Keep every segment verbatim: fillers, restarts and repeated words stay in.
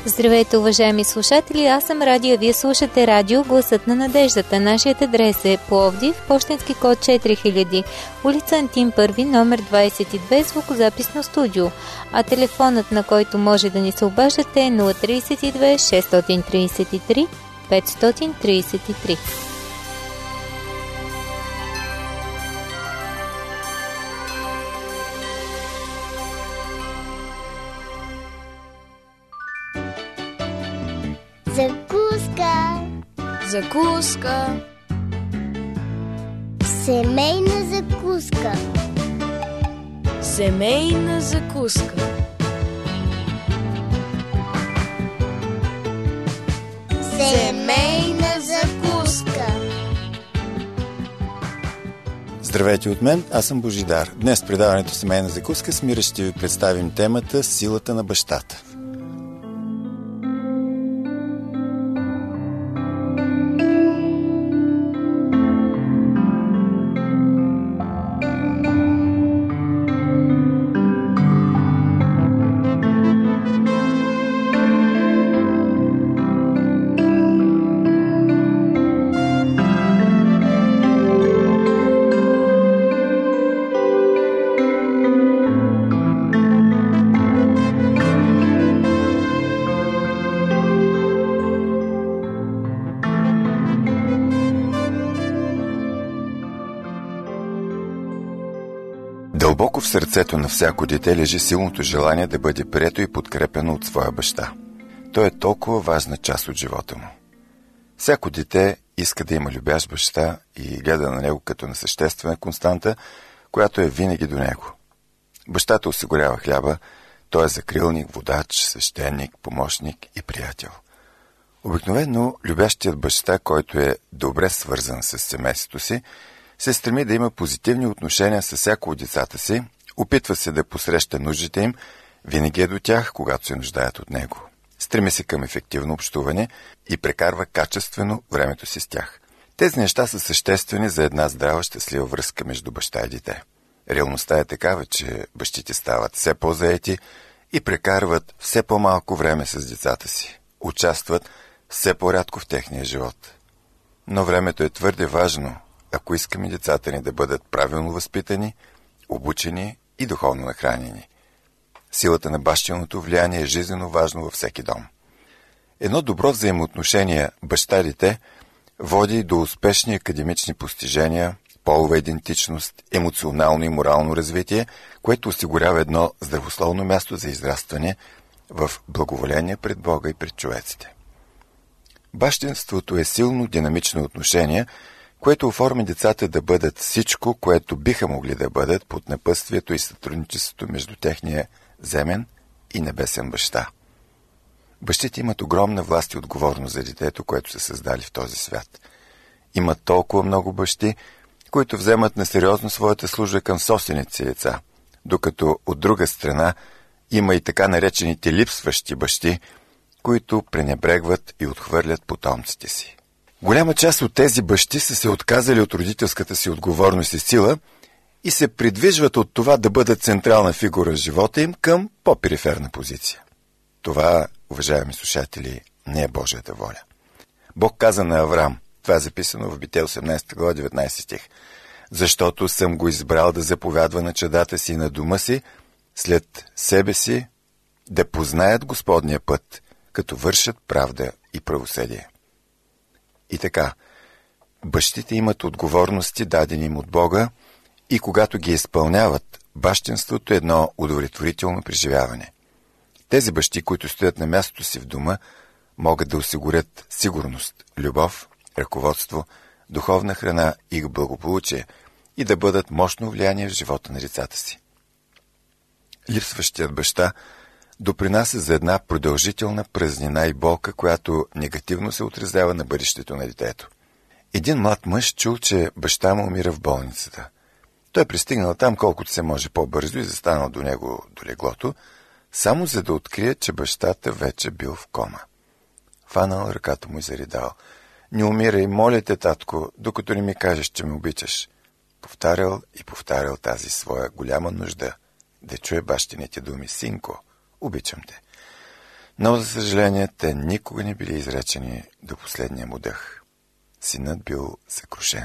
Здравейте, уважаеми слушатели, аз съм Радия, вие слушате радио Гласът на надеждата. Нашият адрес е Пловдив, пощенски код четири хиляди, улица Антим първи, номер двадесет и две, звукозаписно студио. А телефонът, на който може да ни се обаждате е нула три две шест три три пет три три. Закуска. Закуска. Семейна закуска. Семейна закуска. Семейна закуска. Здравейте от мен, аз съм Божидар. Днес в предаването Семейна закуска с Мира ще ви представим темата Силата на бащата. Дълбоко в сърцето на всяко дете лежи силното желание да бъде прието и подкрепено от своя баща. Той е толкова важна част от живота му. Всяко дете иска да има любящ баща и гледа на него като на съществена константа, която е винаги до него. Бащата осигурява хляба, той е закрилник, водач, свещеник, помощник и приятел. Обикновено любящият баща, който е добре свързан с семейството си, се стреми да има позитивни отношения с всяко от децата си, опитва се да посреща нуждите им, винаги е до тях, когато се нуждаят от него. Стреми се към ефективно общуване и прекарва качествено времето си с тях. Тези неща са съществени за една здрава, щастлива връзка между баща и дете. Реалността е такава, че бащите стават все по-заети и прекарват все по-малко време с децата си. Участват все по-рядко в техния живот. Но времето е твърде важно, ако искаме децата ни да бъдат правилно възпитани, обучени и духовно нахранени. Силата на бащиното влияние е жизненно важно във всеки дом. Едно добро взаимоотношение баща-дете води до успешни академични постижения, полова идентичност, емоционално и морално развитие, което осигурява едно здравословно място за израстване в благоволение пред Бога и пред човеците. Бащинството е силно динамично отношение, което оформи децата да бъдат всичко, което биха могли да бъдат под напътствието и сътрудничеството между техния земен и небесен баща. Бащите имат огромна власт и отговорност за детето, което са създали в този свят. Има толкова много бащи, които вземат на сериозно своята служба към собствените си деца, докато от друга страна има и така наречените липсващи бащи, които пренебрегват и отхвърлят потомците си. Голяма част от тези бащи са се отказали от родителската си отговорност и сила и се придвижват от това да бъдат централна фигура в живота им към по-периферна позиция. Това, уважаеми слушатели, не е Божията воля. Бог каза на Авраам, това е записано в Битие осемнадесета глава, деветнадесети стих, защото съм го избрал да заповядва на чадата си и на дома си, след себе си да познаят Господния път, като вършат правда и правосъдие. И така, бащите имат отговорности, дадени им от Бога, и когато ги изпълняват, бащинството е едно удовлетворително преживяване. Тези бащи, които стоят на мястото си в дома, могат да осигурят сигурност, любов, ръководство, духовна храна и благополучие и да бъдат мощно влияние в живота на децата си. Липсващият баща допринася за една продължителна празнина и болка, която негативно се отразява на бъдещето на детето. Един млад мъж чул, че баща му умира в болницата. Той пристигнал там колкото се може по-бързо и застанал до него до леглото, само за да открие, че бащата вече бил в кома. Фанал ръката му и заридал. Не умирай, моля те, татко, докато не ми кажеш, че ме обичаш. Повтарял и повтарял тази своя голяма нужда да чуе бащините думи. Синко, обичам те. Но, за съжаление, те никога не били изречени до последния му дъх. Синът бил съкрушен.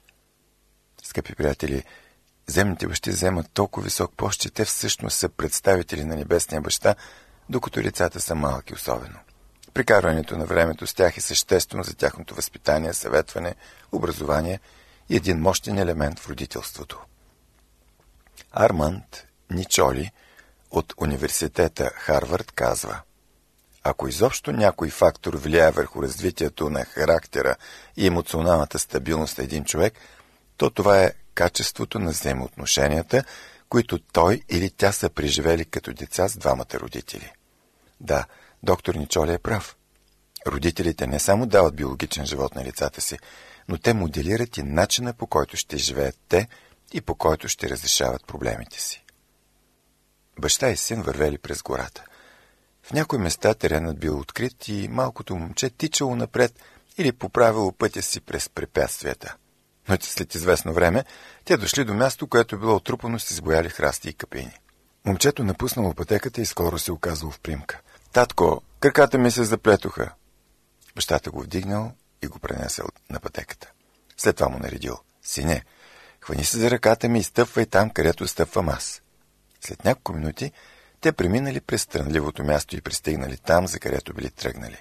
Скъпи приятели, земните бащи вземат толкова висок пост, че те всъщност са представители на небесния баща, докато лицата са малки особено. Прикарването на времето с тях е съществено за тяхното възпитание, съветване, образование и един мощен елемент в родителството. Арманд Ничоли от университета Харвард казва: ако изобщо някой фактор влияе върху развитието на характера и емоционалната стабилност на един човек, то това е качеството на взаимоотношенията, които той или тя са преживели като деца с двамата родители. Да, доктор Ничоли е прав. Родителите не само дават биологичен живот на лицата си, но те моделират и начина, по който ще живеят те и по който ще разрешават проблемите си. Баща и син вървели през гората. В някои места теренът бил открит и малкото момче тичало напред или поправило пътя си през препятствията. Но след известно време те дошли до място, което било отрупано с избояли храсти и капини. Момчето напуснало пътеката и скоро се оказало в примка. Татко, краката ми се заплетоха. Бащата го вдигнал и го пренесъл на пътеката. След това му наредил: сине, хвани се за ръката ми и стъпвай там, където стъпвам аз. След няколко минути те преминали през трънливото място и пристигнали там, за където били тръгнали.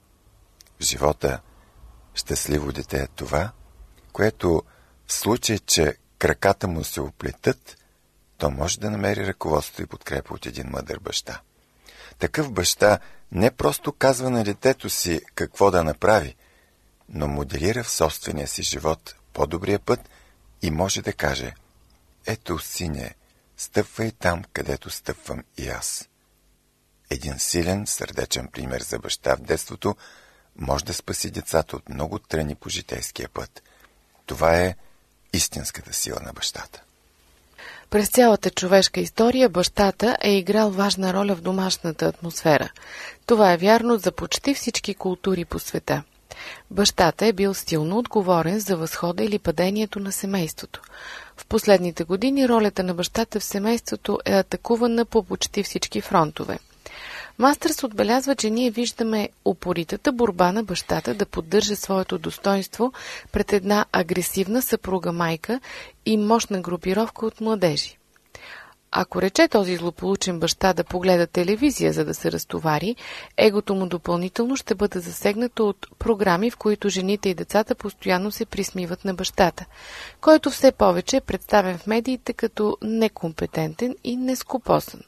В живота щастливо дете е това, което в случай, че краката му се оплетат, то може да намери ръководство и подкрепа от един мъдър баща. Такъв баща не просто казва на детето си какво да направи, но моделира в собствения си живот по-добрия път и може да каже: ето, сине, стъпвай там, където стъпвам и аз. Един силен, сърдечен пример за баща в детството може да спаси децата от много тръни по житейския път. Това е истинската сила на бащата. През цялата човешка история бащата е играл важна роля в домашната атмосфера. Това е вярно за почти всички култури по света. Бащата е бил силно отговорен за възхода или падението на семейството. В последните години ролята на бащата в семейството е атакувана по почти всички фронтове. Мастърс отбелязва, че ние виждаме упоритата борба на бащата да поддържа своето достоинство пред една агресивна съпруга-майка и мощна групировка от младежи. Ако рече този злополучен баща да погледа телевизия, за да се разтовари, егото му допълнително ще бъде засегнато от програми, в които жените и децата постоянно се присмиват на бащата, който все повече е представен в медиите като некомпетентен и нескопосан.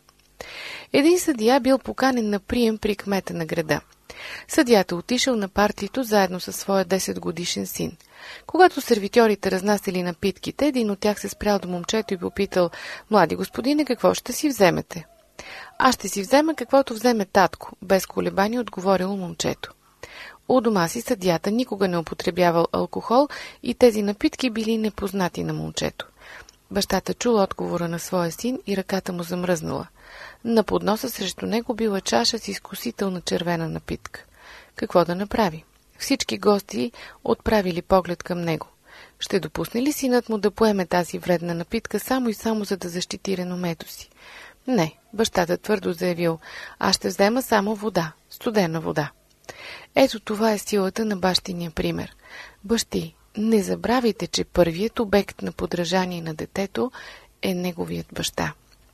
Един съдия бил поканен на прием при кмета на града. Съдията отишъл на партито заедно със своя десетгодишен син. Когато сервитьорите разнасяли напитките, един от тях се спрял до момчето и попитал: млади господине, какво ще си вземете? Аз ще си взема каквото вземе татко, без колебание отговорило момчето. У дома си съдията никога не употребявал алкохол и тези напитки били непознати на момчето. Бащата чул отговора на своя син и ръката му замръзнала. На подноса срещу него била чаша с изкусителна червена напитка. Какво да направи? Всички гости отправили поглед към него. Ще допусне ли синът му да поеме тази вредна напитка само и само за да защити реномето си? Не, бащата твърдо заявил: аз ще взема само вода, студена вода. Ето това е силата на бащиния пример. Бащи, не забравяйте, че първият обект на подражание на детето е неговият баща.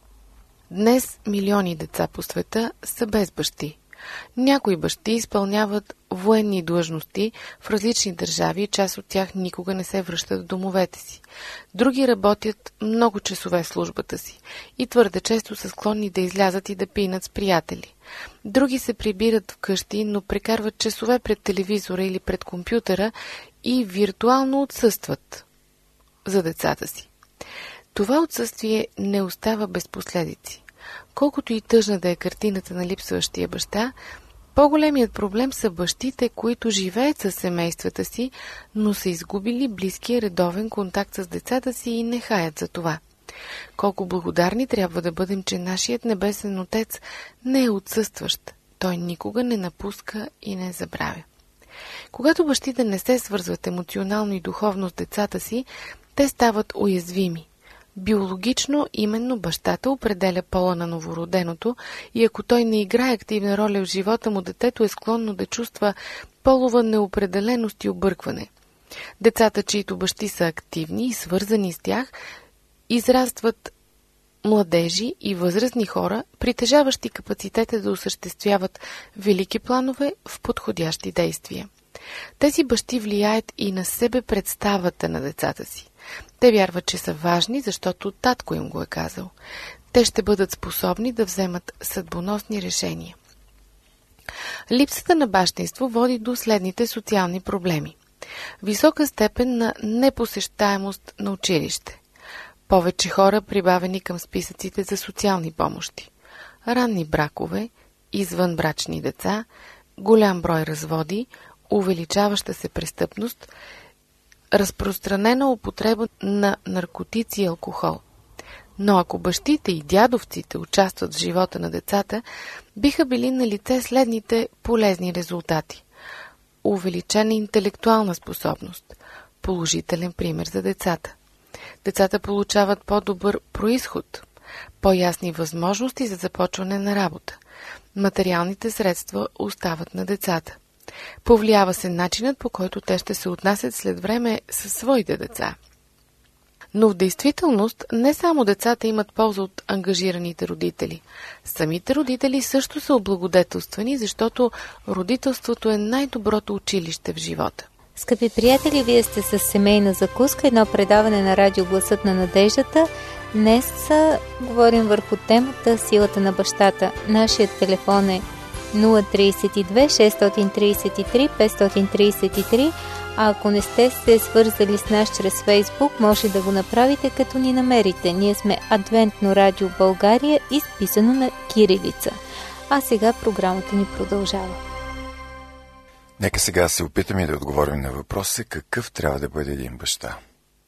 Днес милиони деца по света са без бащи. Някои бащи изпълняват военни длъжности в различни държави и част от тях никога не се връщат в домовете си. Други работят много часове в службата си и твърде често са склонни да излязат и да пинат с приятели. Други се прибират вкъщи, но прекарват часове пред телевизора или пред компютъра и виртуално отсъстват за децата си. Това отсъствие не остава без последици. Колкото и тъжна да е картината на липсващия баща, по-големият проблем са бащите, които живеят със семействата си, но са изгубили близкия редовен контакт с децата си и не хаят за това. Колко благодарни трябва да бъдем, че нашият небесен Отец не е отсъстващ. Той никога не напуска и не забравя. Когато бащите не се свързват емоционално и духовно с децата си, те стават уязвими. Биологично именно бащата определя пола на новороденото и ако той не играе активна роля в живота му, детето е склонно да чувства полова неопределеност и объркване. Децата, чието бащи са активни и свързани с тях, израстват младежи и възрастни хора, притежаващи капацитета да осъществяват велики планове в подходящи действия. Тези бащи влияят и на себе представата на децата си. Те вярват, че са важни, защото татко им го е казал. Те ще бъдат способни да вземат съдбоносни решения. Липсата на бащинство води до следните социални проблеми. Висока степен на непосещаемост на училище. Повече хора прибавени към списъците за социални помощи. Ранни бракове, извънбрачни деца, голям брой разводи, увеличаваща се престъпност, разпространена употреба на наркотици и алкохол. Но ако бащите и дядовците участват в живота на децата, биха били на лице следните полезни резултати. Увеличена интелектуална способност. Положителен пример за децата. Децата получават по-добър произход, по-ясни възможности за започване на работа. Материалните средства остават на децата. Повлиява се начинът, по който те ще се отнасят след време със своите деца. Но в действителност не само децата имат полза от ангажираните родители. Самите родители също са облагодетелствани, защото родителството е най-доброто училище в живота. Скъпи приятели, вие сте с семейна закуска, едно предаване на радио Гласът на надеждата. Днес говорим върху темата Силата на бащата. Нашият телефон е нула три две шест три три пет три три, а ако не сте се свързали с нас чрез Фейсбук, може да го направите като ни намерите. Ние сме Адвентно радио България, изписано на кирилица. А сега програмата ни продължава. Нека сега се опитаме да отговорим на въпроса какъв трябва да бъде един баща.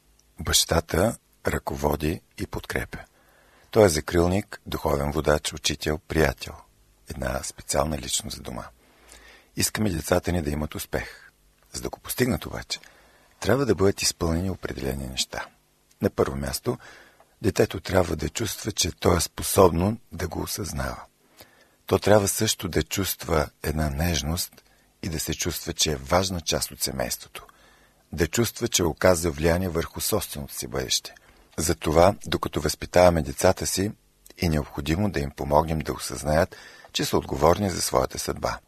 Бащата ръководи и подкрепя. Той е закрилник, духовен водач, учител, приятел. Една специална личност за дома. Искаме децата ни да имат успех. За да го постигнат обаче, трябва да бъдат изпълнени определени неща. На първо място, детето трябва да чувства, че то е способно да го осъзнава. То трябва също да чувства една нежност и да се чувства, че е важна част от семейството. Да чувства, че оказва влияние върху собственото си бъдеще. Затова, докато възпитаваме децата си, е необходимо да им помогнем да осъзнаят, че са отговорни за своята съдба.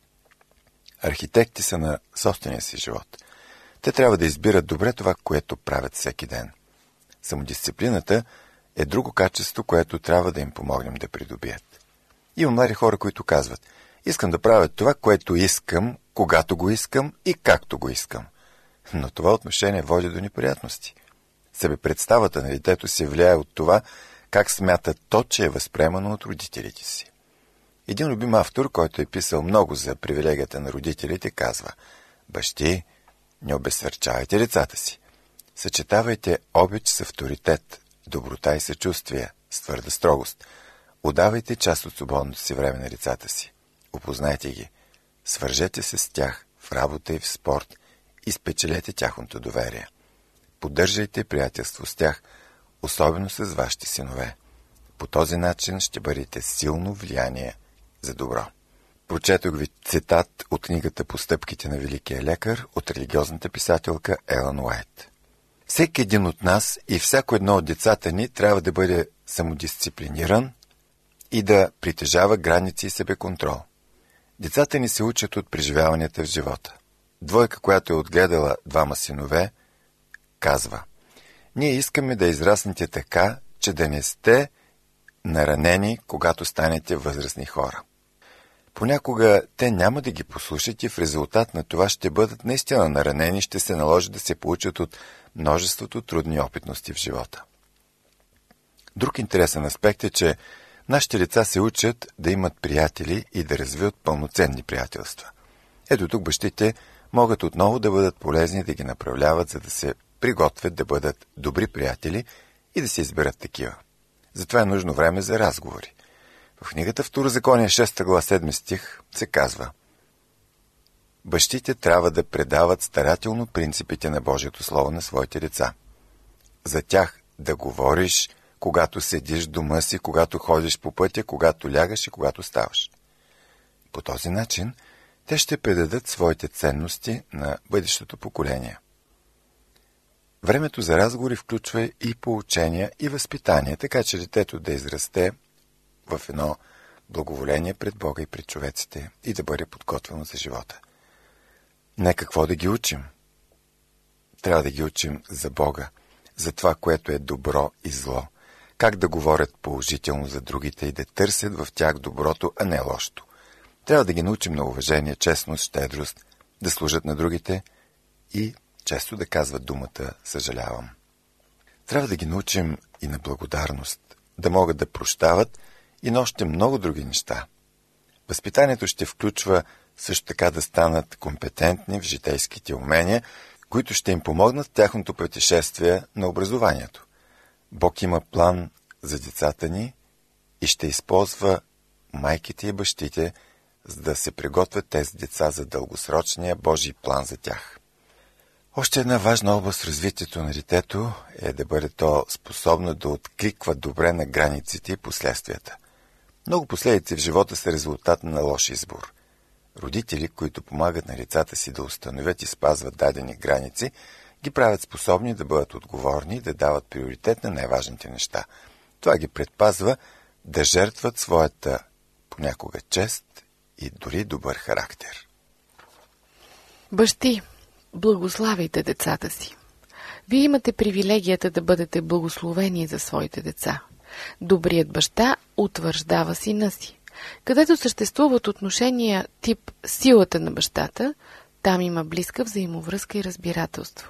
Архитекти са на собствения си живот. Те трябва да избират добре това, което правят всеки ден. Самодисциплината е друго качество, което трябва да им помогнем да придобият. Има млади хора, които казват: искам да правя това, което искам, когато го искам и както го искам. Но това отношение води до неприятности. Себепредставата на детето се влияе от това, как смята то, че е възприемано от родителите си. Един любим автор, който е писал много за привилегията на родителите, казва: бащи, не обезсърчавайте децата си. Съчетавайте обич с авторитет, доброта и съчувствие, с твърда строгост. Отдавайте част от свободното си време на децата си. Опознайте ги. Свържете се с тях в работа и в спорт и спечелете тяхното доверие. Поддържайте приятелство с тях, особено с вашите синове. По този начин ще бъдете силно влияние за добро. Прочетох ви цитат от книгата "Постъпките на великия лекар" от религиозната писателка Елън Уайт. Всеки един от нас и всяко едно от децата ни трябва да бъде самодисциплиниран и да притежава граници и себеконтрол. Децата ни се учат от преживяванията в живота. Двойка, която е отгледала двама синове, казва: ние искаме да израснете така, че да не сте наранени, когато станете възрастни хора. Понякога те няма да ги послушат и в резултат на това ще бъдат наистина наранени, ще се наложи да се получат от множеството трудни опитности в живота. Друг интересен аспект е, че нашите деца се учат да имат приятели и да развиват пълноценни приятелства. Ето тук бащите могат отново да бъдат полезни, да ги направляват, за да се приготвят да бъдат добри приятели и да се изберат такива. Затова е нужно време за разговори. В книгата Второзаконие, шеста глава, седми стих се казва: бащите трябва да предават старателно принципите на Божието Слово на своите деца. За тях да говориш, когато седиш в дома си, когато ходиш по пътя, когато лягаш и когато ставаш. По този начин те ще предадат своите ценности на бъдещото поколение. Времето за разговори включва и поучения, и възпитание, така че детето да израсте в едно благоволение пред Бога и пред човеците и да бъде подготвено за живота. Не какво да ги учим. Трябва да ги учим за Бога, за това, което е добро и зло, как да говорят положително за другите и да търсят в тях доброто, а не лошото. Трябва да ги научим на уважение, честност, щедрост, да служат на другите и често да казват думата «съжалявам». Трябва да ги научим и на благодарност, да могат да прощават и на още много други неща. Възпитанието ще включва също така да станат компетентни в житейските умения, които ще им помогнат в тяхното пътешествие на образованието. Бог има план за децата ни и ще използва майките и бащите, за да се приготвят тези деца за дългосрочния Божий план за тях. Още една важна област в развитието на детето е да бъде то способно да откликва добре на границите и последствията. Много последици в живота са резултат на лош избор. Родители, които помагат на децата си да установят и спазват дадени граници, ги правят способни да бъдат отговорни и да дават приоритет на най-важните неща. Това ги предпазва да жертват своята понякога чест и дори добър характер. Бащи, благославяйте децата си. Вие имате привилегията да бъдете благословени за своите деца. Добрият баща утвърждава сина си. Където съществуват отношения тип силата на бащата, там има близка взаимовръзка и разбирателство.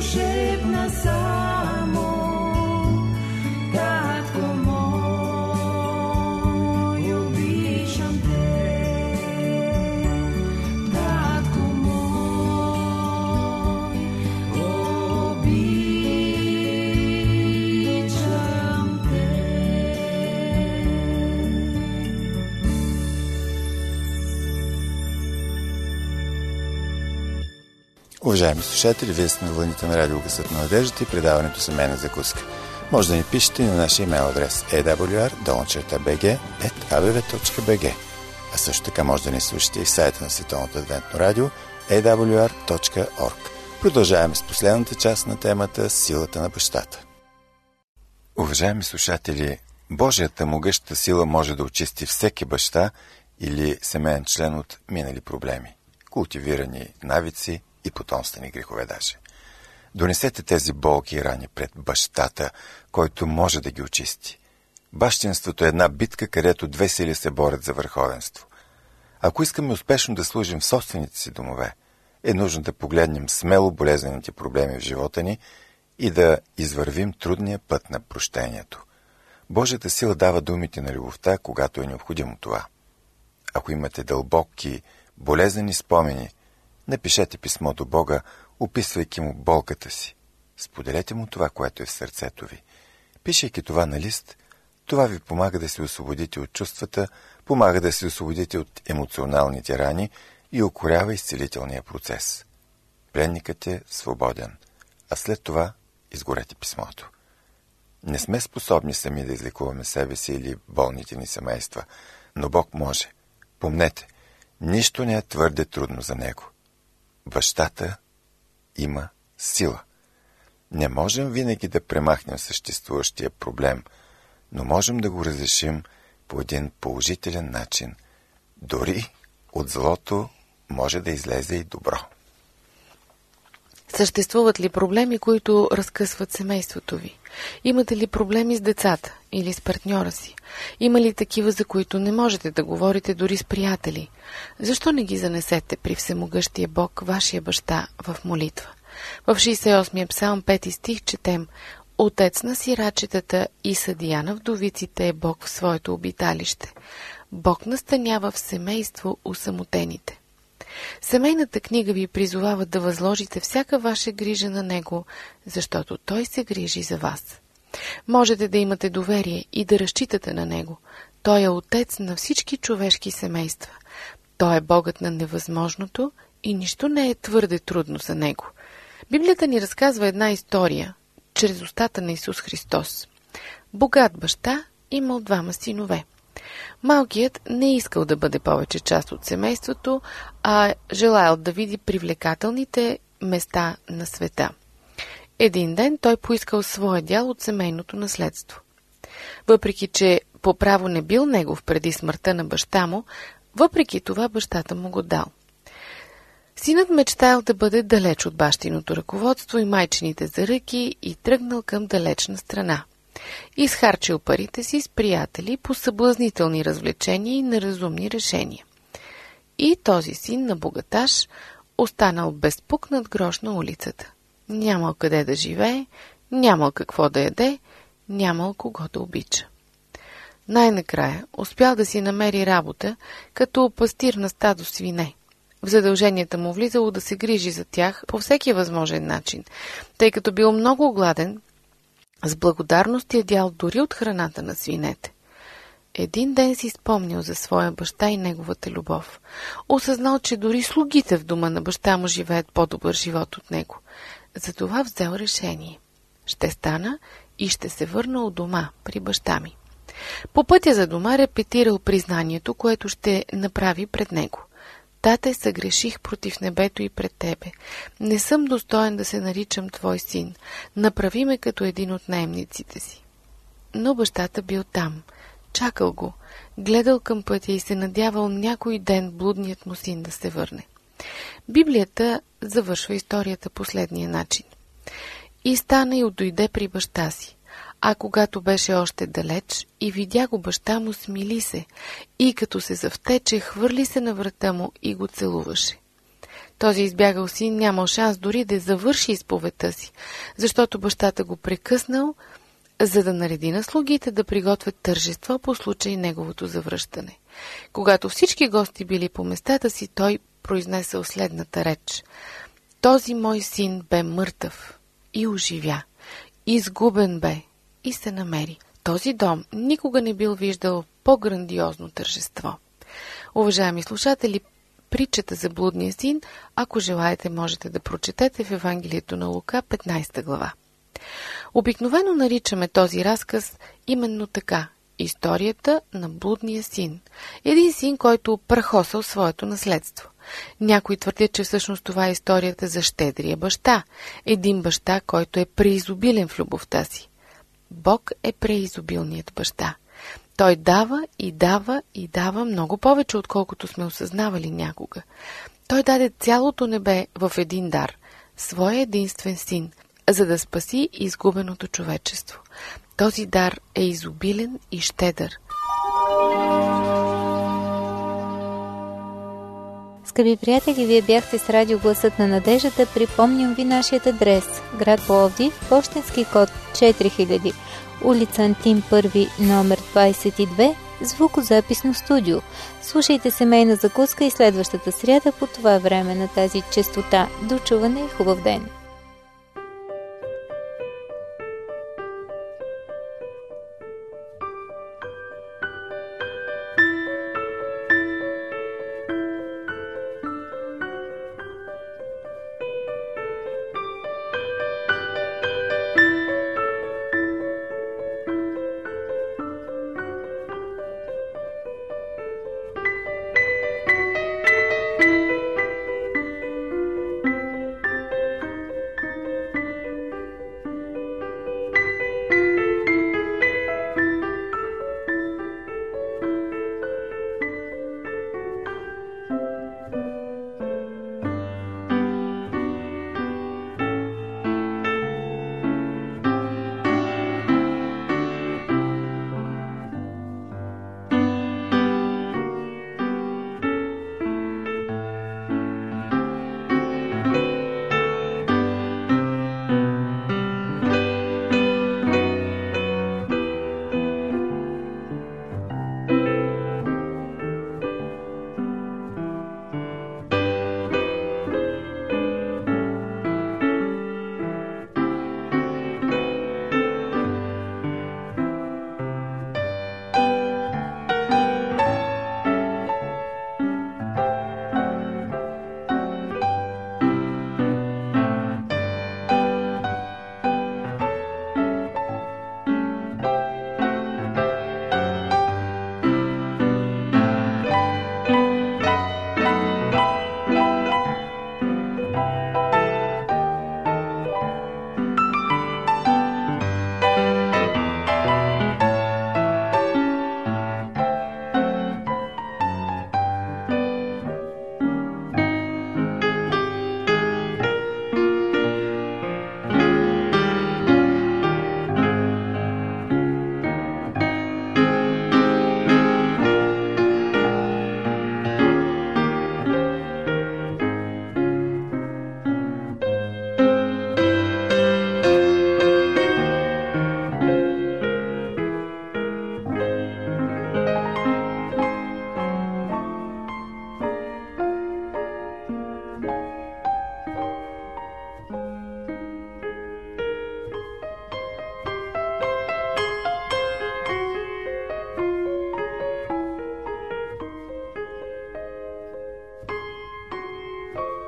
шепна само: татко мой, обичам те, татко мой, обичам те. Уважаеми слушатели, вие сте на вълните на радио Гласът на надеждата и предаването Семейна закуска. Може да ни пишете на нашия имейл адрес ей дабъл ю ар долна черта би джи ет а бе ве точка би джи. А също така може да ни слушате и в сайта на Световното адвентно радио ей дабъл ю ар точка орг. Продължаваме с последната част на темата Силата на бащата. Уважаеми слушатели, Божията могъща сила може да очисти всеки баща или семейен член от минали проблеми, култивирани навици и потомствени грехове даже. Донесете тези болки и рани пред бащата, който може да ги очисти. Бащинството е една битка, където две сили се борят за върховенство. Ако искаме успешно да служим в собствените си домове, е нужно да погледнем смело болезнените проблеми в живота ни и да извървим трудния път на прощението. Божията сила дава думите на любовта, когато е необходимо това. Ако имате дълбоки, болезнени спомени, напишете писмо до Бога, описвайки му болката си. Споделете му това, което е в сърцето ви. Пишейки това на лист, това ви помага да се освободите от чувствата, помага да се освободите от емоционалните рани и укорява изцелителния процес. Пленникът е свободен, а след това изгорете писмото. Не сме способни сами да излекуваме себе си или болните ни семейства, но Бог може. Помнете, нищо не е твърде трудно за Него. Бащата има сила. Не можем винаги да премахнем съществуващия проблем, но можем да го разрешим по един положителен начин. Дори от злото може да излезе и добро. Съществуват ли проблеми, които разкъсват семейството ви? Имате ли проблеми с децата или с партньора си? Има ли такива, за които не можете да говорите дори с приятели? Защо не ги занесете при всемогъщия Бог, вашия баща, в молитва? В шейсет и осми псалм, пети стих четем: Отец на сирачетата и съдия на вдовиците е Бог в своето обиталище. Бог настанява в семейство усамотените. Семейната книга ви призовава да възложите всяка ваша грижа на Него, защото Той се грижи за вас. Можете да имате доверие и да разчитате на Него. Той е Отец на всички човешки семейства. Той е Богът на невъзможното и нищо не е твърде трудно за Него. Библията ни разказва една история чрез устата на Исус Христос. Богат баща имал двама синове. Малкият не искал да бъде повече част от семейството, а желаял да види привлекателните места на света. Един ден той поискал своя дял от семейното наследство. Въпреки че по право не бил негов преди смъртта на баща му, въпреки това бащата му го дал. Синът мечтаял да бъде далеч от бащиното ръководство и майчините заръки и тръгнал към далечна страна. Изхарчил парите си с приятели по съблазнителни развлечения и неразумни решения. И този син на богаташ останал безпукнат грош на улицата. Нямал къде да живее, нямал какво да яде, нямал кого да обича. Най-накрая успял да си намери работа като пастир на стадо свине. В задълженията му влизало да се грижи за тях по всеки възможен начин, тъй като бил много гладен. С благодарност е дял дори от храната на свинете. Един ден си спомнил за своя баща и неговата любов. Осъзнал, че дори слугите в дома на баща му живеят по-добър живот от него. Затова взел решение. Ще стана и ще се върна от дома при баща ми. По пътя за дома репетирал признанието, което ще направи пред него. Тате, съгреших против небето и пред тебе. Не съм достоен да се наричам твой син. Направи ме като един от наемниците си. Но бащата бил там. Чакал го. Гледал към пътя и се надявал някой ден блудният му син да се върне. Библията завършва историята последния начин. И стана и отдойде при баща си. А когато беше още далеч и видя го баща му, смили се и като се завтече, хвърли се на врата му и го целуваше. Този избягал син нямал шанс дори да завърши изповедта си, защото бащата го прекъснал, за да нареди на слугите да приготвят тържества по случай неговото завръщане. Когато всички гости били по местата си, той произнесъл следната реч: „Този мой син бе мъртъв и оживя, изгубен бе и се намери“. Този дом никога не бил виждал по-грандиозно тържество. Уважаеми слушатели, притчата за блудния син, ако желаете, можете да прочетете в Евангелието на Лука, петнайсета глава. Обикновено наричаме този разказ именно така – историята на блудния син. Един син, който прахосал своето наследство. Някои твърдят, че всъщност това е историята за щедрия баща. Един баща, който е преизобилен в любовта си. Бог е преизобилният баща. Той дава и дава и дава много повече, отколкото сме осъзнавали някога. Той даде цялото небе в един дар – своя единствен син, за да спаси изгубеното човечество. Този дар е изобилен и щедър. Скъпи приятели, вие бяхте с радио Гласът на надеждата. Припомням ви нашият адрес. Град Пловдив, пощенски код четири хиляди, улица Антим първи, номер двайсет и две, звукозаписно студио. Слушайте семейна закуска и следващата сряда по това време на тази честота. До чуване и хубав ден!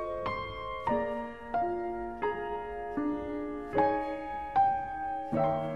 Thank you.